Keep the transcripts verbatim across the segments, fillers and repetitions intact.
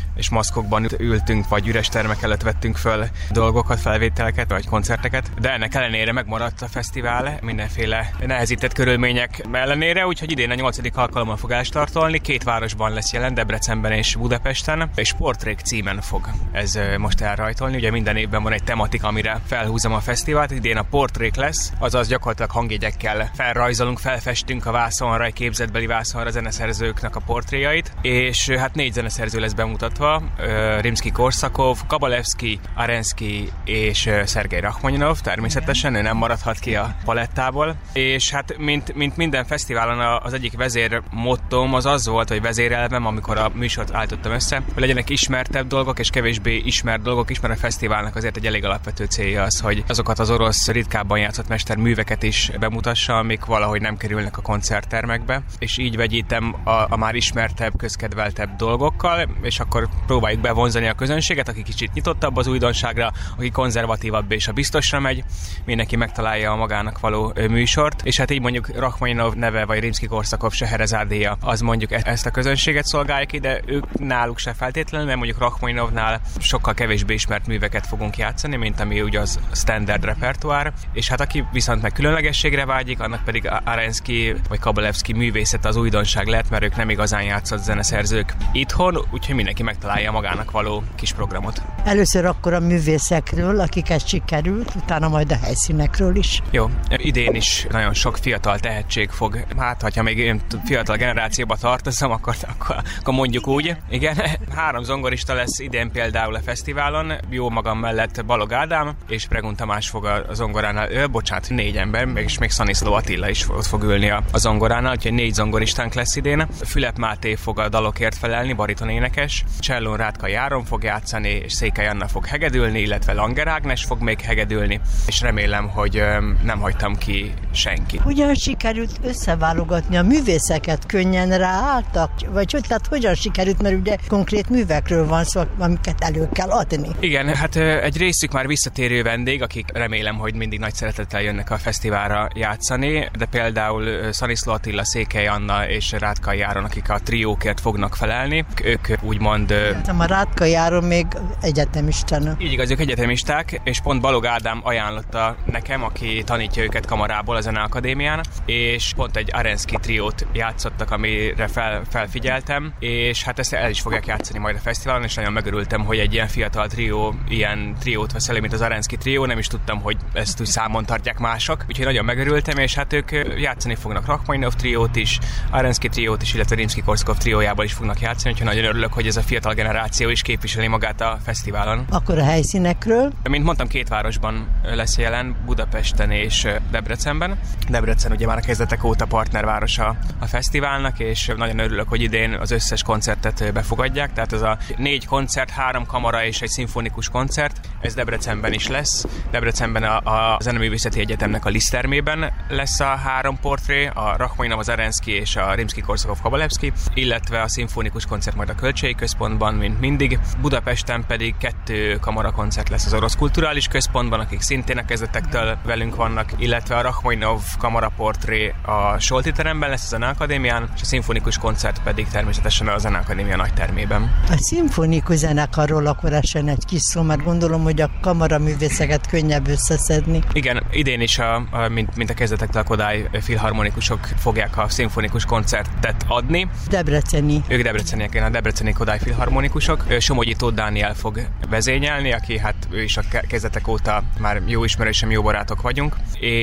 és maszkokban ültünk, vagy üres termek előtt vettünk föl dolgokat, felvételeket, vagy koncerteket, de ennek ellenére megmaradt a fesztivál mindenféle nehezített körülmények ellenére, úgyhogy idén a nyolcadik alkalommal fog elstartolni, két városban lesz jelen, Debrecenben és Budapesten, és Portrék címen fog ez most elrajtolni. Ugye minden évben van egy tematika, amire felhúzom a fesztivált, idén a Portrék lesz, azaz gyakorlatilag hangjegyekkel felrajzolunk, felfestünk a vászonra, egy képzetbeli vászonra a zeneszerzőknek a portréjait, és hát négy zeneszerző lesz bemutatva, Rimszky-Korsakov, Kabalevszky, Arenszky és Szergej Rachmaninov, természetesen ő nem maradhat ki a palettából, és hát mint, mint minden fesztiválon az egyik vezér mottom az az volt, hogy vezérelvem, amikor a műsort állítottam össze, hogy legyenek ismertebb dolgok és kevésbé ismert dolgok is, mert a fesztiválnak azért egy elég alapvető célja az, hogy azokat az orosz ritkábban játszott mesterműveket is bemutassa, amik valahogy nem kerülnek a koncerttermekbe, és így vegyítem a, a már ismertebb, közkedveltebb dolgokkal, és akkor próbáljuk bevonzani a közönséget, aki kicsit nyitottabb az újdonságra, aki konzervatívabb és a biztosra megy, mindenki megtalálja a magának való műsort, és hát így mondjuk Rachmaninov neve, vagy Rimszky-Korsakov Seherezádéja, az mondjuk ezt a közönséget szolgálja ki, de ők náluk se feltétlenül, mert mondjuk Rachmaninovnál sokkal kevésbé ismert műveket fogunk játszani, mint ami ugye az standard repertoár, és hát aki viszont meg különlegességre vágyik, annak pedig Arenszky vagy Kabalevszky művészet az újdonság lehet, mert ők nem igazán játszott zeneszerzők itthon, úgyhogy mindenki megtalálja magának való kis programot. Először akkor a művészekről, akiket sikerült, utána majd a helyszínekről is. Jó, idén is nagyon sok fiatal tehetség fog, hát ha még én fiatal generációba tartozom, akkor, akkor, akkor mondjuk úgy. Igen, három zongorista lesz idén például a fesztiválon, jó magam mellett Balog Ádám, és Pregun Tamás fog a zongoránál, ő, bocsánat, négy ember, és még Szaniszló Attila is ott fog ülni a, a zongoránál, úgyhogy négy zongoristánk lesz idén. Fülep Máté fog a dalokért felelni, baritonénekes, Csellón Rátka Áron fog játszani, és Székely Anna fog hegedülni, illetve Langer Ágnes fog még hegedülni, és remélem, hogy öm, nem hagytam ki senki. Hogyan sikerült összeválogatni a művészeket, könnyen ráálltak? Vagy hogy, tehát hogyan sikerült, mert ugye konkrét művekről van szó, amiket elő kell adni? Igen, hát egy részük már visszatérő vendég, akik remélem, hogy mindig nagy szeretettel jönnek a fesztiválra játszani, de például Szaniszló Attila, Székely Anna és Rátka Áron, akik a triókért fognak felelni, ők úgymond... A Rátka Áron még egyetemista. Így igaz, ők egyetemisták, és pont Balog Ádám ajánlotta nekem, aki tanítja őket kamarából a Zeneakadémián, és pont egy Arenszky triót játszottak, amire fel, felfigyeltem, és hát ezt el is fogják játszani majd a fesztiválon, és nagyon megörültem, hogy egy ilyen fiatal trió, ilyen triót vesz elő, mint az Arenszky trió, nem is tudtam, hogy ezt úgy számon tartják mások, úgyhogy nagyon megörültem, és hát ők játszani fognak Rachmaninov triót is, Arenszky triót is, illetve Rimszky-Korsakov triójában is fognak játszani, úgyhogy nagyon örülök, hogy ez a fiatal generáció is képviseli magát a fesztiválon. Akkor a helyszínekről? Mint mondtam, két városban lesz jelen, Budapesten és Debrecenben. Debrecen ugye már a kezdetek óta partnervárosa a fesztiválnak, és nagyon örülök, hogy idén az összes koncertet befogadják, tehát ez a négy koncert, három kamara és egy szimfonikus koncert, ez Debrecenben is lesz. Debrecenben a, a Zeneművészeti Egyetemnek a Liszttermében lesz a három portré, a Rachmaninov, az Arenszky és a Rimszky-Korsakov Kabalevszky, illetve a szimfonikus koncert majd a Kölcsei Központban, mint mindig. Budapesten pedig kettő kamarakoncert lesz az Orosz Kulturális Központban, akik szintén a kezdetektől velünk vannak, illetve a Rachmaninov kamaraportré a Solti teremben lesz a Zeneakadémián, és a szimfonikus koncert pedig természetesen a Zeneakadémia nagy termében. A szimfonikus zenekarról akkor esen egy kis szó, mert gondolom, hogy a kamaraművészeket könnyebb összeszedni. Igen, idén is, a, a, mint, mint a kezdetektől a Kodály filharmonikusok fogják a szimfonikus koncertet adni. Debreceni. Ők debreceniek, a debreceni Kodály filharmonikusok. Somogyi Tóth Dániel fog vezényelni, aki hát ő is a kezdetek óta már jó ismerősöm, jó barátok vagyunk,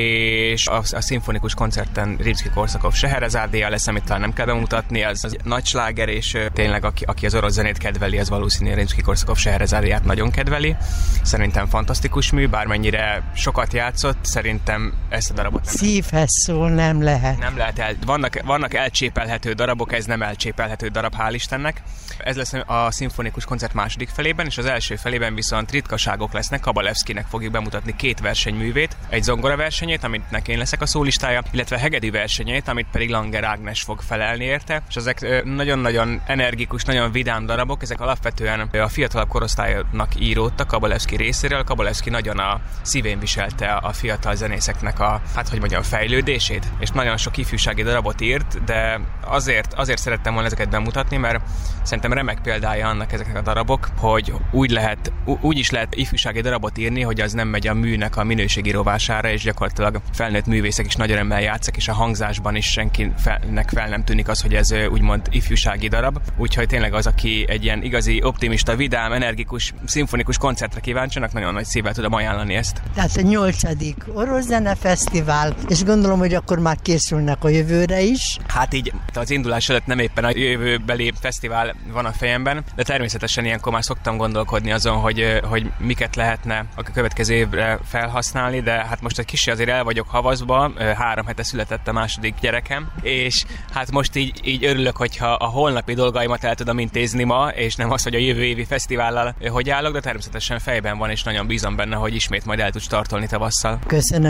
és a, a szimfonikus koncerten Rimszky-Korsakov Seherezádéja lesz, amit talán nem kell bemutatni, az, az nagy sláger, és tényleg aki, aki az orosz zenét kedveli, az valószínűleg Rimszky-Korsakov Seherezádéját nagyon kedveli. Szerintem fantasztikus mű, bármennyire sokat játszott, szerintem ezt a darabot nem szívhez szól, nem lehet. Nem lehet el. Vannak, vannak elcsépelhető darabok, ez nem elcsépelhető darab, hál' Istennek. Ez lesz a szimfonikus koncert második felében, és az első felében viszont ritkaságok lesznek. Kabalevszkynek fogjuk bemutatni két versenyművét, egy zongora versenyét, amit neki én leszek a szólistája, illetve hegedű versenyét, amit pedig Langer Ágnes fog felelni érte, és ezek nagyon-nagyon energikus, nagyon vidám darabok, ezek alapvetően a fiatalabb korosztálynak íródtak Kabalevszky részéről. Kabalevszky nagyon a szívén viselte a fiatal zenészeknek a, hát hogy mondjam, fejlődését, és nagyon sok ifjúsági darabot írt, de azért, azért szerettem volna ezeket bemutatni, mert szerintem remek példája annak ezeknek a darabok, hogy úgy lehet, úgy is lehet ifjúsági darabot írni, hogy az nem megy a műnek a minőségi rovására, és gyakorlatilag felnőtt művészek is nagy örömmel játszak, és a hangzásban is senkinek fel nem tűnik az, hogy ez úgymond ifjúsági darab. Úgyhogy tényleg az, aki egy ilyen igazi, optimista, vidám, energikus, szimfonikus koncertre kíváncsinak, nagyon nagy szívvel tudom ajánlani ezt. Tehát a nyolcadik Orosz Zenefesztivál, és gondolom, hogy akkor már készülnek a jövőre is. Hát így az indulás előtt nem éppen a jövőbeli fesztivál van a fejemben, de természetesen ilyenkor már szoktam gondolkodni azon, hogy, hogy miket lehetne a következő évre felhasználni, de hát most egy kicsit azért el vagyok havazva, három hete született a második gyerekem, és hát most így, így örülök, hogyha a holnapi dolgaimat el tudom intézni ma, és nem az, hogy a jövő évi fesztivállal hogy állok, de természetesen fejben van, és nagyon bízom benne, hogy ismét majd el tudsz tartolni tavasszal. Köszönöm.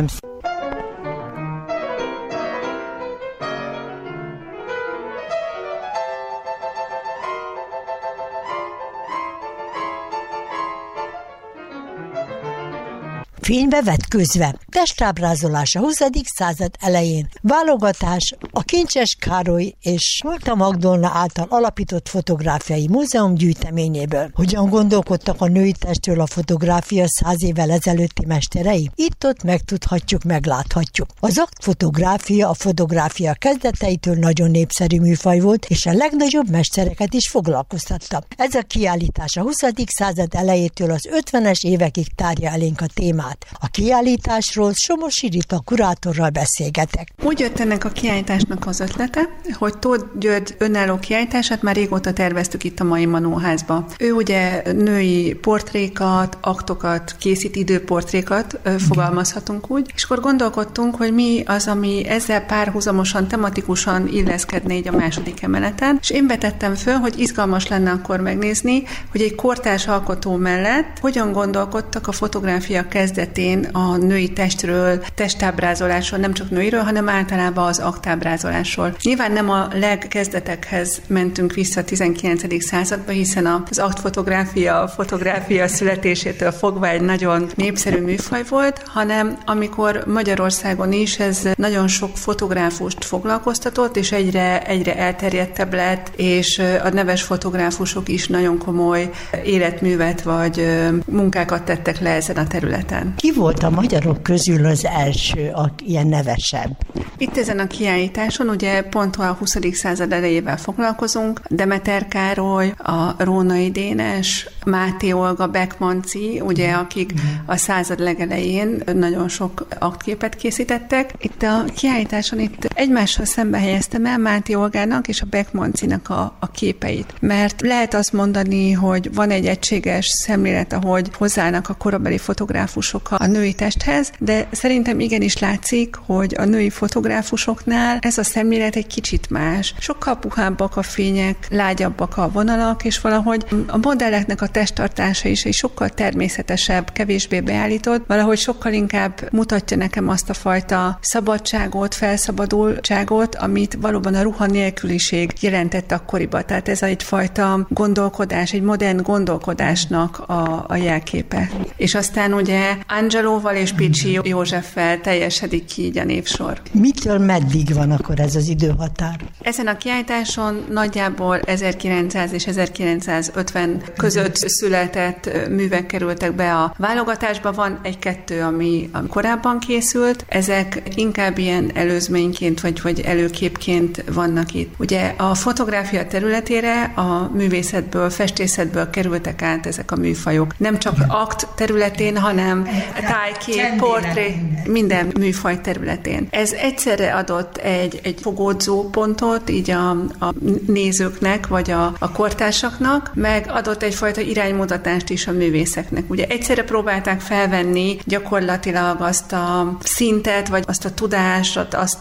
Fénybe vetközve. Testábrázolás a huszadik század elején. Válogatás a Kincses Károly és Solta Magdolna által alapított fotográfiai múzeum gyűjteményéből. Hogyan gondolkodtak a női testről a fotográfia száz évvel ezelőtti mesterei? Itt-ott megtudhatjuk, megláthatjuk. Az aktfotográfia a fotográfia kezdeteitől nagyon népszerű műfaj volt, és a legnagyobb mestereket is foglalkoztatta. Ez a kiállítás a huszadik század elejétől az ötvenes évekig tárja elénk a témát. A kiállításról Somosi Rita kurátorral beszélgetek. Úgy jött ennek a kiállításnak az ötlete, hogy Tóth György önálló kiállítását már régóta terveztük itt a Mai Manóházba. Ő ugye női portrékat, aktokat készít, időportrékat, fogalmazhatunk úgy, és akkor gondolkodtunk, hogy mi az, ami ezzel párhuzamosan, tematikusan illeszkedne így a második emeleten, és én vetettem föl, hogy izgalmas lenne akkor megnézni, hogy egy kortárs alkotó mellett hogyan gondolkodtak a fotográfia kezdetén a női testről, testábrázolásról, nem csak nőiről, hanem általában az aktábrázolásról. Nyilván nem a legkezdetekhez mentünk vissza a tizenkilencedik századba, hiszen az aktfotográfia, a fotográfia születésétől fogva egy nagyon népszerű műfaj volt, hanem amikor Magyarországon is ez nagyon sok fotográfust foglalkoztatott, és egyre, egyre elterjedtebb lett, és a neves fotográfusok is nagyon komoly életművet vagy munkákat tettek le ezen a területen. Ki volt a magyarok közül az első, a ilyen nevesebb? Itt ezen a kiállításon ugye pont a huszadik század elejével foglalkozunk. Demeter Károly, a Rónai Dénes, Máté Olga, Beck Manci, ugye, akik a század legelején nagyon sok aktképet készítettek. Itt a kiállításon itt egymással szembe helyeztem el Máté Olgának és a Beck Mancinak a, a képeit. Mert lehet azt mondani, hogy van egy egységes szemlélet, ahogy hozzáállnak a korabeli fotográfusok a női testhez, de szerintem igenis látszik, hogy a női fotográfusoknál ez a szemlélet egy kicsit más. Sokkal puhábbak a fények, lágyabbak a vonalak, és valahogy a modelleknek a testtartása is egy sokkal természetesebb, kevésbé beállított, valahogy sokkal inkább mutatja nekem azt a fajta szabadságot, felszabadultságot, amit valóban a ruha nélküliség jelentett akkoriban. Tehát ez egyfajta gondolkodás, egy modern gondolkodásnak a, a jelképe. És aztán ugye Angelóval és Pichy Józseffel teljesedik ki így a névsor. Mitől meddig van akkor ez az időhatár? Ezen a kiállításon nagyjából ezerkilencszáz és ezerkilencszázötven között született művek kerültek be a válogatásba. Van egy-kettő, ami korábban készült. Ezek inkább ilyen előzményként vagy, vagy előképként vannak itt. Ugye a fotográfia területére a művészetből, festészetből kerültek át ezek a műfajok. Nem csak akt területén, hanem tájkép, portré, minden műfaj területén. Ez egyszerre adott egy, egy fogódzó pontot így a, a nézőknek, vagy a, a kortársaknak, meg adott egyfajta iránymutatást is a művészeknek. Ugye egyszerre próbálták felvenni gyakorlatilag azt a szintet, vagy azt a tudást, azt a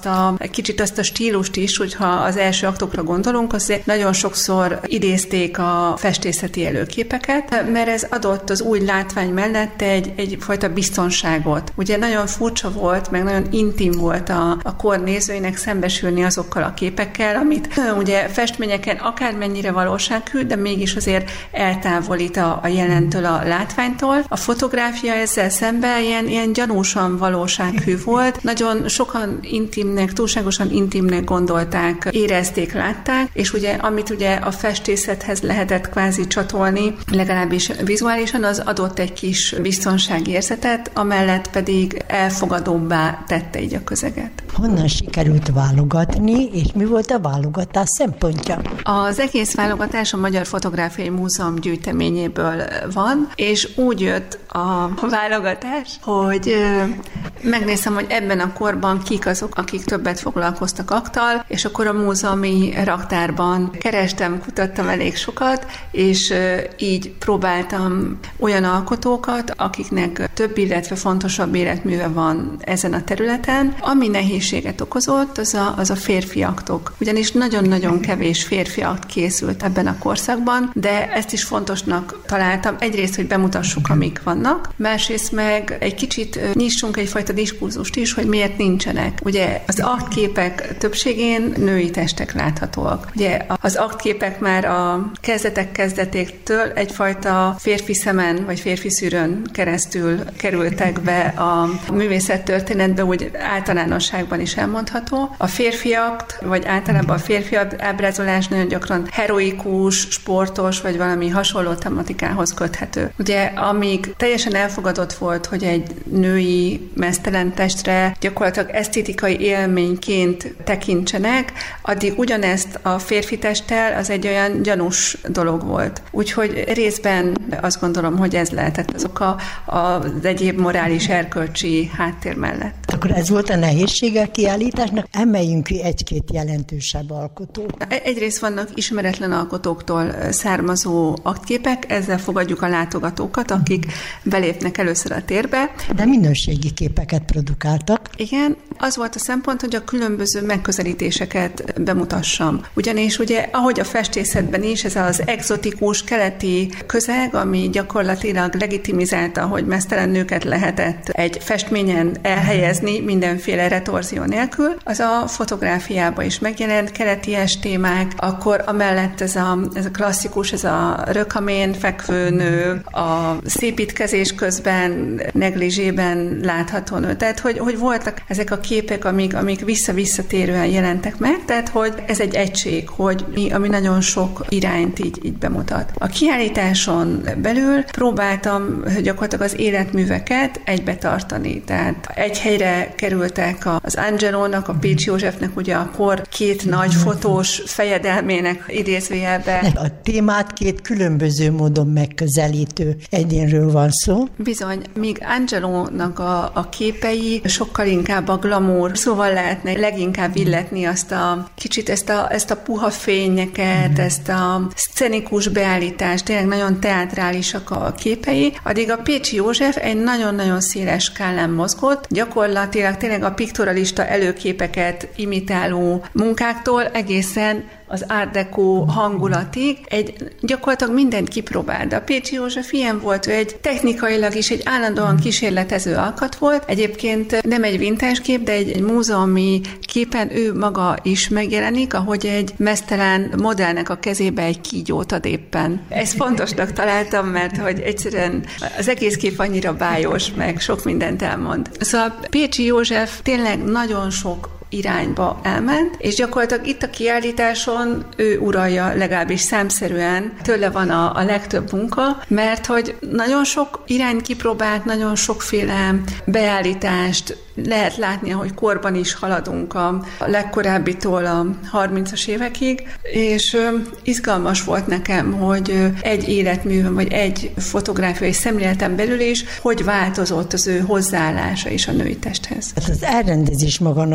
egy kicsit azt a stílust is, hogyha az első aktokra gondolunk, azért nagyon sokszor idézték a festészeti előképeket, mert ez adott az új látvány mellett egy, egyfajta biztonságot. Ugye nagyon furcsa volt, meg nagyon intim volt a, a kor nézőinek szembesülni azokkal a képekkel, amit ugye festményeken akármennyire valósághű, de mégis azért eltávolít a, a jelentől, a látványtól. A fotográfia ezzel szemben ilyen, ilyen gyanúsan valósághű volt. Nagyon sokan intimnek, túlságosan intimnek gondolták, érezték, látták, és ugye amit ugye a festészethez lehetett kvázi csatolni, legalábbis vizuálisan, az adott egy kis biztonságérzetet, amellett pedig elfogadóbbá tette így a közeget. Honnan sikerült válogatni, és mi volt a válogatás szempontja? Az egész válogatás a Magyar Fotográfiai Múzeum gyűjteményéből van, és úgy jött a válogatás, hogy megnézem, hogy ebben a korban kik azok, akik többet foglalkoztak akttal, és akkor a múzeumi raktárban kerestem, kutattam elég sokat, és így próbáltam olyan alkotókat, akiknek több, illetve fontosabb életműve van ezen a területen. Ami nehézséget okozott, az a, az a férfi aktok. Ugyanis nagyon-nagyon kevés férfi akt készült ebben a korszakban, de ezt is fontosnak találtam. Egyrészt, hogy bemutassuk, amik vannak, másrészt meg egy kicsit nyissunk egyfajta diskurzust is, hogy miért nincsenek. Ugye az aktképek többségén női testek láthatóak. Ugye az aktképek már a kezdetek kezdetéktől egyfajta férfi szemen, vagy férfi szűrőn keresztül kerültek be a művészettörténetbe, úgy általánosságban is elmondható. A férfiakt, vagy általában a férfi ábrázolás nagyon gyakran heroikus, sportos, vagy valami hasonló tematikához köthető. Ugye, amíg teljesen elfogadott volt, hogy egy női meztelen testre gyakorlatilag esztétikai élményként tekintsenek, addig ugyanezt a férfi testtel az egy olyan gyanús dolog volt. Úgyhogy részben azt gondolom, hogy ez lehetett az oka az egyéb morális erkölcsi háttér mellett. Akkor ez volt a nehézsége a kiállításnak? Emeljünk ki egy-két jelentősebb alkotót. Egyrészt vannak ismeretlen alkotóktól származó aktképek, ezzel fogadjuk a látogatókat, akik belépnek először a térbe. De minőségi képeket produkáltak. Igen, az volt a szempont, hogy a különböző megközelítéseket bemutassam. Ugyanis ugye, ahogy a festészetben is, ez az egzotikus keleti közeg, ami gyakorlatilag legitimizálta, hogy meztelen nőket lehetett egy festményen elhelyezni mindenféle retorzió nélkül, az a fotográfiában is megjelent, keleties témák, akkor amellett ez a, ez a klasszikus, ez a rökamén fekvő nő, a szépítkezés közben negligében látható nő. Tehát, hogy, hogy voltak ezek a képek, amik, amik vissza-visszatérően jelentek meg, tehát, hogy ez egy egység, hogy mi, ami nagyon sok irányt így, így bemutat. A kiállításon belül próbáltam gyakorlatilag az életműveket egybe tartani. Tehát egy helyre kerültek az Angelónak, a Pécsi Józsefnek ugye a kor két nagy fotós fejedelmének idézőjelbe. A témát két különböző módon megközelítő egyénről van szó. Bizony, míg Angelónak a, a képei sokkal inkább a glamour, szóval lehetne leginkább illetni azt a kicsit ezt a, ezt a puha fényeket, ezt a szcenikus beállítást, tényleg nagyon teátrálisak a képei, addig a Pécsi József egy nagyon-nagyon széles skálán mozgott, gyakorlatilag tényleg a piktoralista előképeket imitáló munkáktól egészen az Art Deco hangulatig, egy gyakorlatilag mindent kipróbált. De a Pécsi József ilyen volt, ő egy technikailag is egy állandóan kísérletező alkat volt. Egyébként nem egy vintage kép, de egy, egy múzeumi képen ő maga is megjelenik, ahogy egy meztelen modellnek a kezébe egy kígyót ad éppen. Ezt fontosnak találtam, mert hogy egyszerűen az egész kép annyira bájos, meg sok mindent elmond. Szóval Pécsi József tényleg nagyon sok irányba elment, és gyakorlatilag itt a kiállításon ő uralja legalábbis számszerűen, tőle van a, a legtöbb munka, mert hogy nagyon sok irányt kipróbált, nagyon sokféle beállítást lehet látni, hogy korban is haladunk a legkorábbitól a harmincas évekig, és ö, izgalmas volt nekem, hogy ö, egy életművön, vagy egy fotográfiai szemléleten belül is, hogy változott az ő hozzáállása is a női testhez. Hát az elrendezés maga nagyon izgalmas,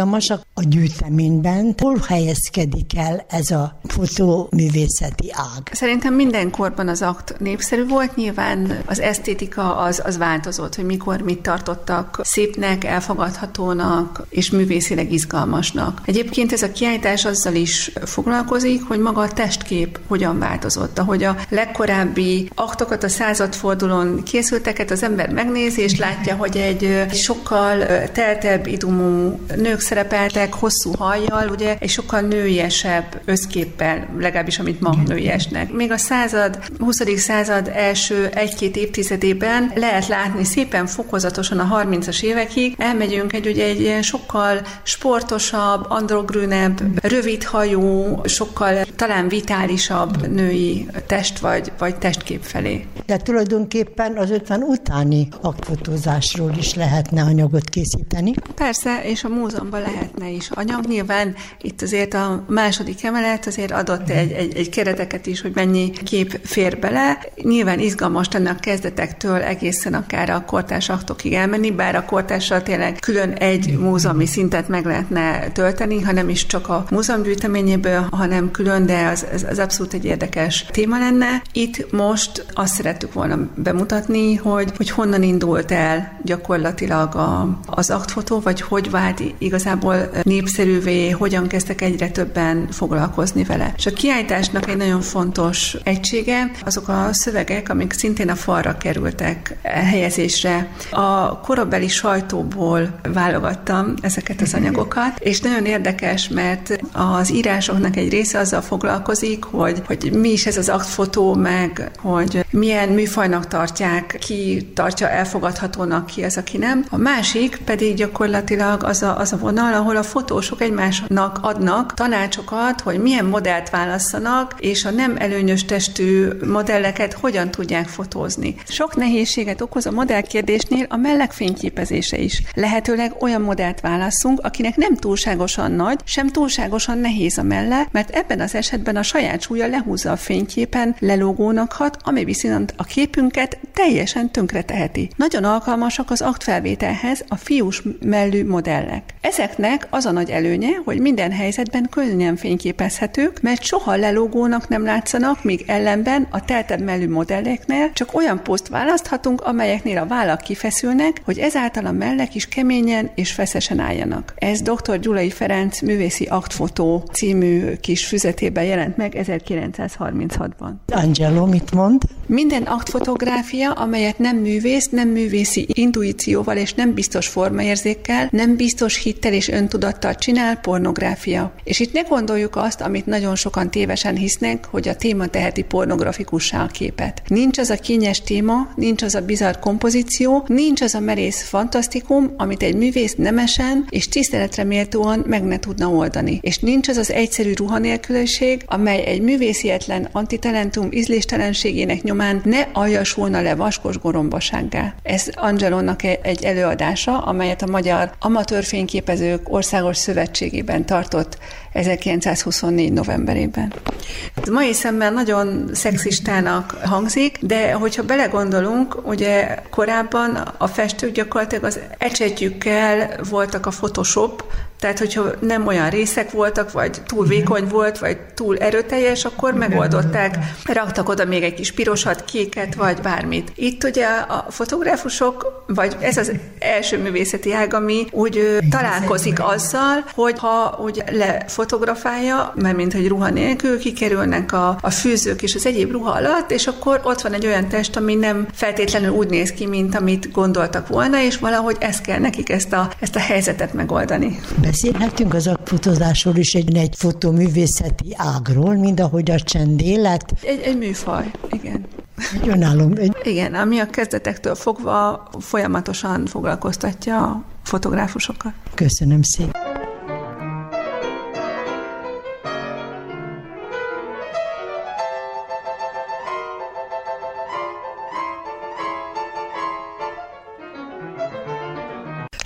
izgalmasak a gyűjteményben. Hol helyezkedik el ez a fotóművészeti ág? Szerintem minden korban az akt népszerű volt, nyilván az esztétika az, az változott, hogy mikor mit tartottak szépnek, elfogadhatónak és művészileg izgalmasnak. Egyébként ez a kiállítás azzal is foglalkozik, hogy maga a testkép hogyan változott. Ahogy a legkorábbi aktokat, a századfordulón készülteket az ember megnézi, és látja, hogy egy sokkal teltebb idumú nők szerepeltek, hosszú hajjal, ugye egy sokkal nőiesebb összképpel, legalábbis amit ma nőiesnek. Még a század, huszadik század első egy-két évtizedében lehet látni szépen fokozatosan a harmincas évekig, elmegyünk egy, ugye egy ilyen sokkal sportosabb, androgynebb, rövidhajú, sokkal talán vitálisabb női test vagy, vagy testkép felé. De tulajdonképpen az ötven utáni aktfotózásról is lehetne anyagot készíteni? Persze, és a múzeumban lehetne is anyag. Nyilván itt azért a második emelet azért adott egy, egy, egy kereteket is, hogy mennyi kép fér bele. Nyilván izgalmas lenne a kezdetektől egészen akár a kortárs aktokig elmenni, bár a kortárssal tényleg külön egy múzeumi szintet meg lehetne tölteni, ha nem is csak a múzeum gyűjteményéből, hanem külön, de az, az, az abszolút egy érdekes téma lenne. Itt most azt szerettük volna bemutatni, hogy, hogy honnan indult el gyakorlatilag a, az aktfotó, vagy hogy vált igazából népszerűvé, hogyan kezdtek egyre többen foglalkozni vele. És a kiállításnak egy nagyon fontos egysége azok a szövegek, amik szintén a falra kerültek helyezésre. A korabeli sajtóból válogattam ezeket az anyagokat, és nagyon érdekes, mert az írásoknak egy része azzal foglalkozik, hogy, hogy mi is ez az aktfotó, meg hogy milyen műfajnak tartják, ki tartja elfogadhatónak, ki az, aki nem. A másik pedig gyakorlatilag az a, az a vonal, ahol a fotósok egymásnak adnak tanácsokat, hogy milyen modellt válasszanak, és a nem előnyös testű modelleket hogyan tudják fotózni. Sok nehézséget okoz a modellkérdésnél a mellek fényképezése is. Lehetőleg olyan modellt válasszunk, akinek nem túlságosan nagy, sem túlságosan nehéz a melle, mert ebben az esetben a saját súlya lehúzza a fényképen lelógónak hat, ami viszont a képünket teljesen tönkre teheti. Nagyon alkalmasak az aktfelvételhez a fiús mellű modellek. Ezeknek az a nagy előnye, hogy minden helyzetben könnyen fényképezhetők, mert soha lelógónak nem látszanak, míg ellenben a teltebb mellű modelleknél csak olyan poszt választhatunk, amelyeknél a vállak kifeszülnek, hogy ezáltal a mellek is keményen és feszesen álljanak. Ez dr. Gyulai Ferenc művészi aktfotó című kis füzetében jelent meg ezerkilencszázharminchatban. Angelo mit mond? Minden aktfotográfia, amelyet nem művész, nem művészi intuícióval és nem biztos formaérzékkel, nem biztos hittel és öntudattal csinál, pornográfia. És itt ne gondoljuk azt, amit nagyon sokan tévesen hisznek, hogy a téma teheti pornografikussá a képet. Nincs az a kényes téma, nincs az a bizarr kompozíció, nincs az a merész fantasztikum, amit egy művész nemesen és tiszteletre méltóan meg ne tudna oldani. És nincs az az egyszerű ruhanélküliség, amely egy művészietlen antitalentum ízléstelenségének nyomán ne aljasulna le vaskos gorombasággá. Ez Angelónak egy előadása, amelyet a Magyar Amatőr Fényképezők Országos Szövetségében tartott ezerkilencszázhuszonnégy novemberében. Ez mai szemmel nagyon szexistának hangzik, de hogyha belegondolunk, ugye korábban a festők gyakorlatilag az ecsetjükkel voltak a Photoshop, tehát hogyha nem olyan részek voltak, vagy túl vékony volt, vagy túl erőteljes, akkor megoldották, raktak oda még egy kis pirosat, kéket, vagy bármit. Itt ugye a fotográfusok, vagy ez az első művészeti ág, ami úgy találkozik azzal, hogy ha úgy lefotografálja, mert mint hogy ruha nélkül, kikerülnek a, a fűzők és az egyéb ruha alatt, és akkor ott van egy olyan test, ami nem feltétlenül úgy néz ki, mint amit gondoltak volna, és valahogy ezt kell nekik ezt a, ezt a helyzetet megoldani. Beszélhetünk az aktfotózásról is egy, egy fotóművészeti ágról, mind ahogy a csendélet. Egy, egy műfaj, igen. Egy önálló. Egy... Igen, ami a kezdetektől fogva folyamatosan foglalkoztatja a fotográfusokat. Köszönöm szépen.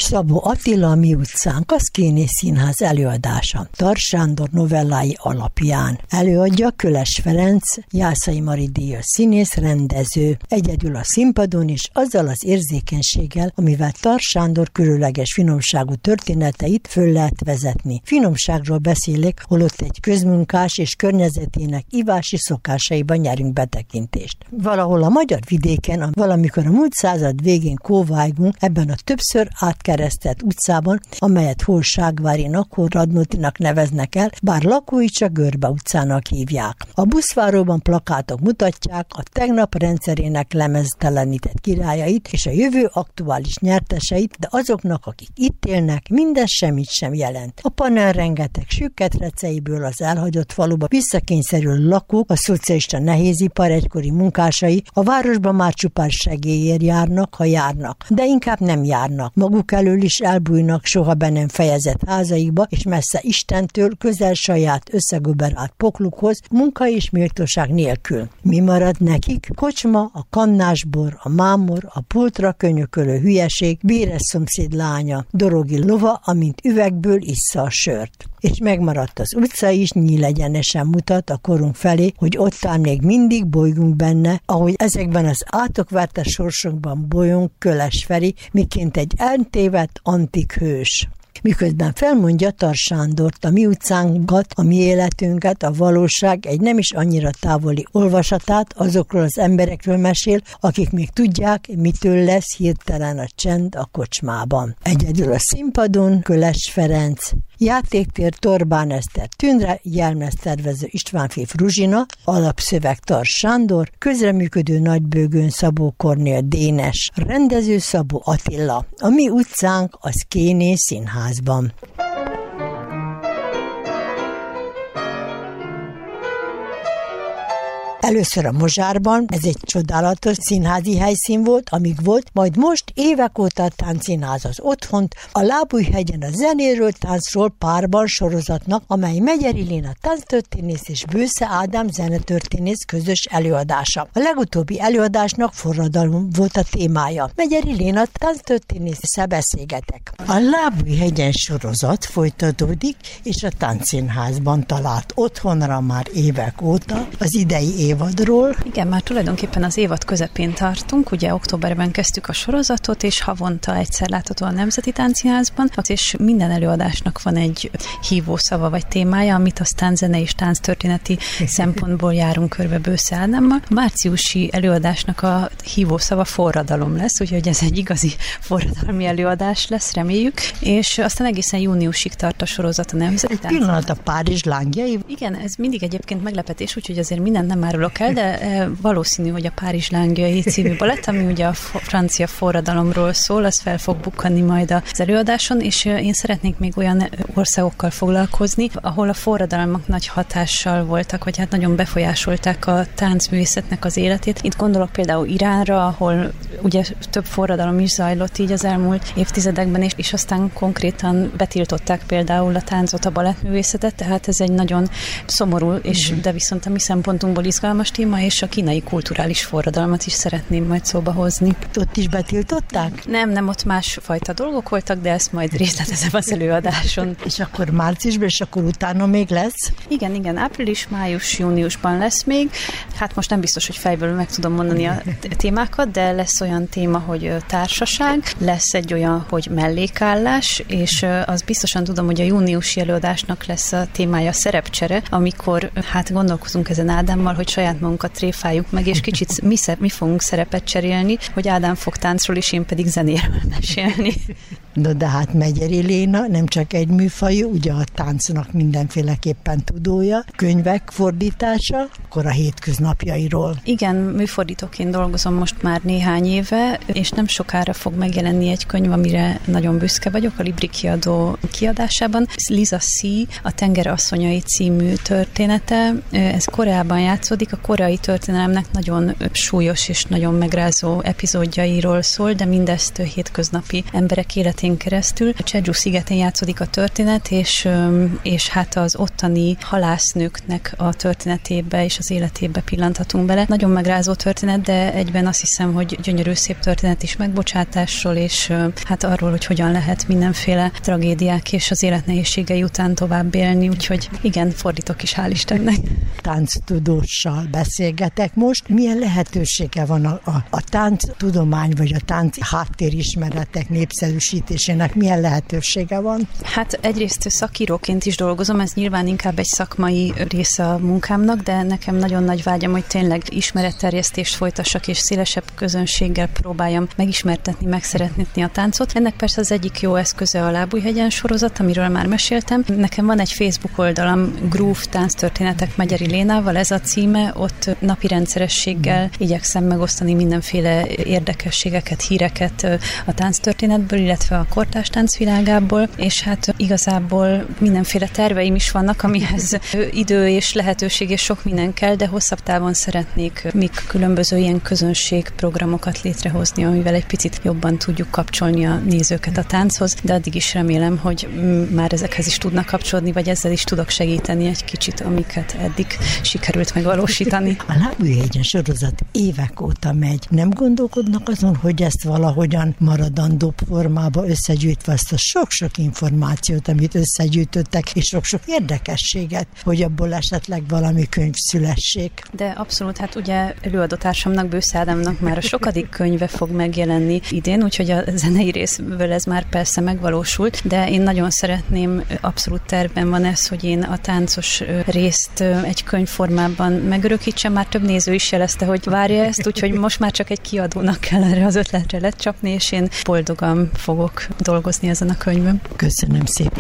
Szabó Attila, a Mi utcánk, a Szkéné Színház előadása. Tar Sándor novellái alapján. Előadja Köles Ferenc, Jászai Mari díjas színész, rendező. Egyedül a színpadon is, azzal az érzékenységgel, amivel Tar Sándor különleges finomságú történeteit föl lehet vezetni. Finomságról beszélek, holott egy közmunkás és környezetének ivási szokásaiban nyerünk betekintést. Valahol a magyar vidéken, valamikor a múlt század végén kóvájgunk ebben a többször átkeresztett utcában, amelyet hol Ságvárinak, hol Radnótinak neveznek el, bár lakói csak Görbe utcának hívják. A buszváróban plakátok mutatják a tegnap rendszerének lemeztelenített királyait és a jövő aktuális nyerteseit, de azoknak, akik itt élnek, mindez semmit sem jelent. A panel rengeteg sükketreceiből az elhagyott faluba visszakényszerül lakók, a szocialista nehézipar egykori munkásai a városban már csupán segélyért járnak, ha járnak, de inkább nem járnak. Maguk elől is elbújnak soha be nem fejezett házaikba, és messze Istentől, közel saját összegöberált poklukhoz, munka és méltóság nélkül. Mi marad nekik? Kocsma, a kannásbor, a mámor, a pultra könyökölő hülyeség, béres szomszéd lánya, dorogi lova, amint üvegből issza a sört. És megmaradt az utca is, nyílegyenesen mutat a korunk felé, hogy ott áll még mindig bolygunk benne, ahogy ezekben az átokverte sorsokban bolyong Köles Feri, miként egy eltévedt antik hős. Miközben felmondja Tar Sándort, a mi utcánkat, a mi életünket, a valóság egy nem is annyira távoli olvasatát azokról az emberekről mesél, akik még tudják, mitől lesz hirtelen a csend a kocsmában. Egyedül a színpadon Köles Ferenc, játéktér Torbán Eszter Tündre, jelmeztervező Istvánfi Fruzsina, alapszöveg Tar Sándor, közreműködő Nagybőgőn Szabó Kornél Dénes, rendező Szabó Attila. A mi utcánk a Szkéné Színházban. Először a Mozsárban, ez egy csodálatos színházi helyszín volt, amíg volt, majd most évek óta a Táncszínház az otthont, a Lábújhegyen a zenéről, táncról párban sorozatnak, amely Megyeri Léna tánctörténész és Bősze Ádám zenetörténész közös előadása. A legutóbbi előadásnak forradalom volt a témája. Megyeri Léna tánctörténésszel beszélgetek. A Lábújhegyen sorozat folytatódik, és a Táncszínházban talált otthonra már évek óta az idei évadról. Igen, már tulajdonképpen az évad közepén tartunk, ugye októberben kezdtük a sorozatot, és havonta egyszer látható a Nemzeti Táncszínházban, és minden előadásnak van egy hívószava vagy témája, amit aztán zene és tánctörténeti szempontból járunk körbe Bősze Ádámmal. A márciusi előadásnak a hívószava forradalom lesz, úgyhogy ez egy igazi forradalmi előadás lesz, reméljük, és aztán egészen júniusig tart a sorozat a Nemzeti Táncszínházban. Pillanat, a Párizs lángjai? Igen, ez mindig egyébként meglepetés, úgyhogy azért mindent nem árulok el, de valószínű, hogy a Párizs lángjai című balett, ami ugye a francia forradalomról szól, az fel fog bukkanni majd az előadáson, és én szeretnék még olyan országokkal foglalkozni, ahol a forradalmak nagy hatással voltak, vagy hát nagyon befolyásolták a táncművészetnek az életét. Itt gondolok például Iránra, ahol ugye több forradalom is zajlott így az elmúlt évtizedekben, és, és aztán konkrétan betiltották például a táncot, a balettművészetet, tehát ez egy nagyon szomorú, és de viszont a mi szempontunkból izgalmas téma, és a kínai kulturális forradalmat is szeretném majd szóba hozni. Ott is betiltották? Nem, nem, ott másfajta dolgok voltak, de ezt majd részletezem az előadáson. És akkor márciusban, és akkor utána még lesz? Igen, igen, április, május, júniusban lesz még. Hát most nem biztos, hogy fejből meg tudom mondani a témákat, de lesz olyan téma, hogy társaság, lesz egy olyan, hogy mellékállás, és az biztosan tudom, hogy a júniusi előadásnak lesz a témája szerepcsere, amikor hát gondolkozunk ezen Ádámmal, hogy saját magunkat tréfáljuk meg, és kicsit mi, sze- mi fogunk szerepet cserélni, hogy Ádám fog táncról, és én pedig zenéről mesélni. No, de hát Megyeri Léna nem csak egy műfajú, ugye a táncnak mindenféleképpen tudója, könyvek fordítása, akkor a hétköznapjairól. Igen, műfordítóként dolgozom most már néhány éve, és nem sokára fog megjelenni egy könyv, amire nagyon büszke vagyok, a Libri kiadó kiadásában. Liza C. a Tenger asszonyai című története, ez Koreában játszódik, a a koreai történelemnek nagyon súlyos és nagyon megrázó epizódjairól szól, de mindezt hétköznapi emberek életén keresztül. A Jeju szigetén játszódik a történet, és, és hát az ottani halásznőknek a történetébe és az életébe pillanthatunk bele. Nagyon megrázó történet, de egyben azt hiszem, hogy gyönyörű szép történet is megbocsátásról, és hát arról, hogy hogyan lehet mindenféle tragédiák és az élet nehézségei után tovább élni, úgyhogy igen, fordítok is, hál' Istennek. Tánctudóssal beszélgetek most. Milyen lehetősége van a, a, a tánctudomány vagy a tánc háttérismeretek népszerűsítésének? Milyen lehetősége van? Hát egyrészt szakíróként is dolgozom, ez nyilván inkább egy szakmai része a munkámnak, de nekem nagyon nagy vágyam, hogy tényleg ismeretterjesztést folytassak, és szélesebb közönséggel próbáljam megismertetni, megszeretni a táncot. Ennek persze az egyik jó eszköze a Lábújhegyen sorozat, amiről már meséltem. Nekem van egy Facebook oldalam, Groove Tánctörténetek Megyeri Lénával, ez a címe, ott napi rendszerességgel igyekszem megosztani mindenféle érdekességeket, híreket a tánctörténetből, illetve a kortárs táncvilágából, és hát igazából mindenféle terveim is vannak, amihez idő és lehetőség és sok minden kell, de hosszabb távon szeretnék még különböző ilyen közönségprogramokat létrehozni, amivel egy picit jobban tudjuk kapcsolni a nézőket a tánchoz, de addig is remélem, hogy már ezekhez is tudnak kapcsolódni, vagy ezzel is tudok segíteni egy kicsit, amiket eddig sikerült megvalósítani. A Lábújhegyen sorozat évek óta megy. Nem gondolkodnak azon, hogy ezt valahogyan maradandóbb formába összegyűjtve azt a sok-sok információt, amit összegyűjtöttek, és sok-sok érdekességet, hogy abból esetleg valami könyv szülessék. De abszolút, hát ugye előadótársamnak, Bősze Ádámnak már a sokadik könyve fog megjelenni idén, úgyhogy a zenei részből ez már persze megvalósult, de én nagyon szeretném, abszolút tervben van ez, hogy én a táncos részt egy könyvformában megörökítsem. Már több néző is jelezte, hogy várja ezt, úgyhogy most már csak egy kiadónak kell erre az ötletre lecsapni, és én boldogan fogok dolgozni ezen a könyvön. Köszönöm szépen!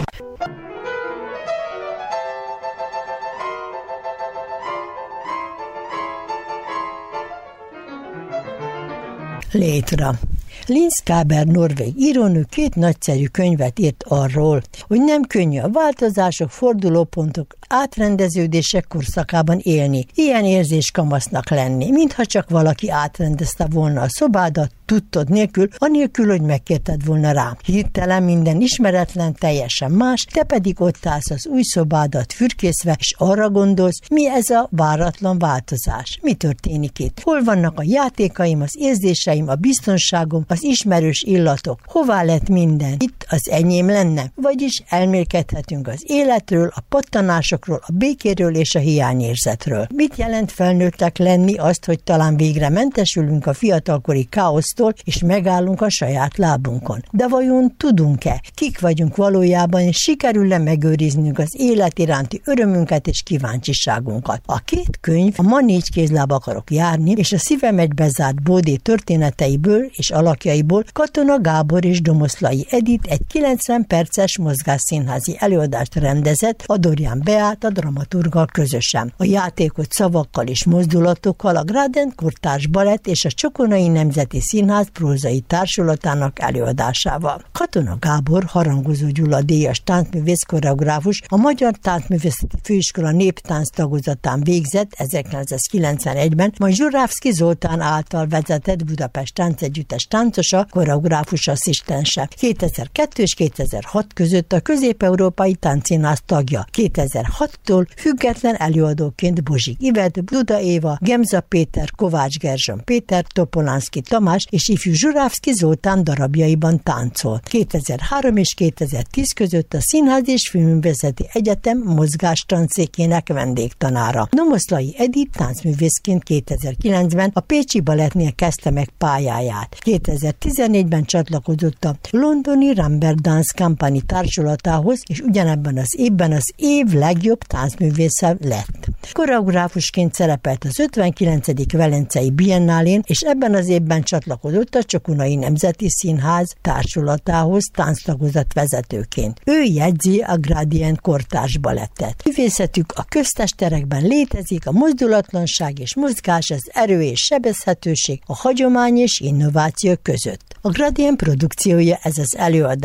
Létre. Linz Káber norvég írónő két nagyszerű könyvet írt arról, hogy nem könnyű a változások, fordulópontok, átrendeződések korszakában élni. Ilyen érzés kamasznak lenni, mintha csak valaki átrendezte volna a szobádat, tudtod nélkül, anélkül, hogy megkérted volna rám. Hirtelen minden ismeretlen, teljesen más, te pedig ott állsz az új szobádat fürkészve, és arra gondolsz, mi ez a váratlan változás. Mi történik itt? Hol vannak a játékaim, az érzéseim, a biztonságom, az ismerős illatok? Hová lett minden? Itt az enyém lenne? Vagyis elmélkedhetünk az életről, a pattanásokról, a békéről és a hiányérzetről. Mit jelent felnőttek lenni? Azt, hogy talán végre mentesülünk a fiatalkori káosztól, és megállunk a saját lábunkon. De vajon tudunk-e? Kik vagyunk valójában, és sikerül-e megőriznünk az élet iránti örömünket és kíváncsiságunkat? A két könyv, a Ma négy kézláb akarok járni, és a Szívem egy bezárt bódé történeteiből és alakjaiból Katona Gábor és Domoszlai Edith egy kilencven perces mozgásszínházi előadást rendezett a Dorian Beáta dramaturggal közösen. A játékot szavakkal és mozdulatokkal a Gráden Kortárs Balett és a Csokonai Nemzeti Színház prózai társulatának előadásával. Katona Gábor, Harangozó Gyula díjas táncművész koreográfus, a Magyar Táncművészeti Főiskola néptánc tagozatán végzett ezerkilencszázkilencvenegyben, majd Zsurávszky Zoltán által vezetett Budapest Táncegyüttes táncosa, koreográfus asszisztense. kétezer-kettő és kétezer-hat között a Közép-Európai Táncszínház tagja. kétezer-hattól független előadóként Bozsik Ivet, Duda Éva, Gemza Péter, Kovács Gerzson Péter, Topolánszky Tamás és ifjú Zsurávszky Zoltán darabjaiban táncol. kétezer-három és kétezer-tíz között a Színház és Filmművészeti Egyetem mozgástanszékének vendégtanára. Domoszlai Edith táncművészként kétezer-kilencben a Pécsi Balettnél kezdte meg pályáját. kétezer-tizennégyben csatlakozott a londoni Rambert Dance Company társulatához, és ugyanebben az évben az év legjobb táncművésze lett. Koreográfusként szerepelt az ötvenkilencedik Velencei Biennálén, és ebben az évben csatlakozott a Csokonai Nemzeti Színház társulatához tánctagozat vezetőként. Ő jegyzi a Gradient Kortárs Balettet. Művészetük a köztesterekben létezik, a mozdulatlanság és mozgás, az erő és sebezhetőség, a hagyomány és innováció között. A Gradient produkciója ez az előadás.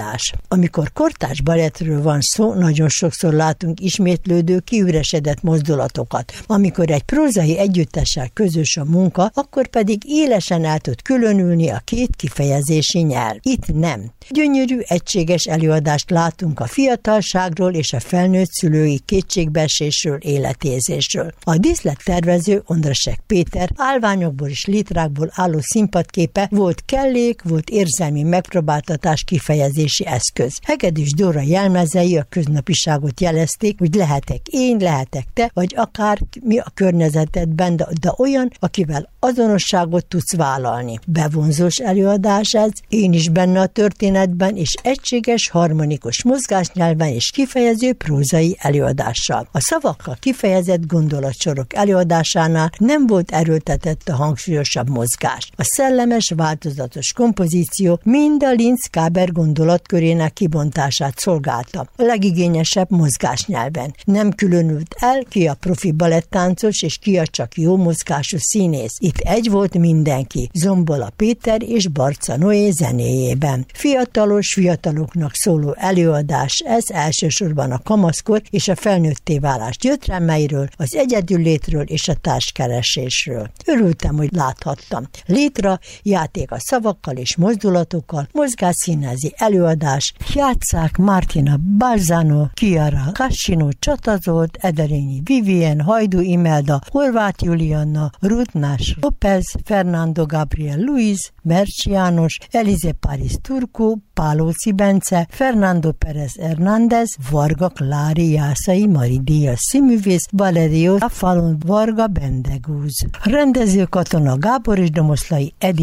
előadás. Amikor kortárs balettről van szó, nagyon sokszor látunk ismétlődő, kiüresedett mozdulatokat. Amikor egy prózai együttessel közös a munka, akkor pedig élesen el tud különülni a két kifejezési nyelv. Itt nem. Gyönyörű, egységes előadást látunk a fiatalságról és a felnőtt szülői kétségbeesésről, életérzésről. A díszlettervező Ondrasek Péter állványokból és létrákból álló színpadképe volt kellék, volt érzelmi megpróbáltatás kifejezési eszköz. Hegedűs Dóra jelmezei a köznapiságot jelezték, hogy lehetek én, lehetek te, vagy akár mi a környezetedben, de, de olyan, akivel azonosságot tudsz vállalni. Bevonzós előadás ez, én is benne a történetben, és egységes, harmonikus mozgásnyelven és kifejező prózai előadással. A szavakkal kifejezett gondolatsorok előadásánál nem volt erőltetett a hangsúlyosabb mozgás. A szellemes, változatos kompozíció mind a Linz-Káber gondolatkörének kibontását szolgálta. A legigényesebb mozgásnyelven. Nem különült el, ki a profi balettáncos és ki a csak jó mozgású színész. Itt egy volt mindenki, Zombola Péter és Barca Noé zenéjében. Fiatalos, fiataloknak szóló előadás, ez elsősorban a kamaszkor és a felnőtté válás gyötrelmeiről, az egyedüllétről és a társkeresésről. Örültem, hogy láthattam. Létra, játék a szavakkal és mozdulatokkal, mozgásszínházi előadás, játsszák Martina Balzano, Chiara Cassino, Csata Zsolt, Ederényi Vivien, Hajdú Imelda, Horváth Julianna, Rutnás López, Fernando Gabriel Luis, Mercs János, Elize Paris Turku, Pálóci Bence, Fernando Perez Hernández, Varga Klári Jászai Mari Díjas színművész, Valerio Falon Varga Bendegúz. Rendező Katona Gábor és Domoszlai Edi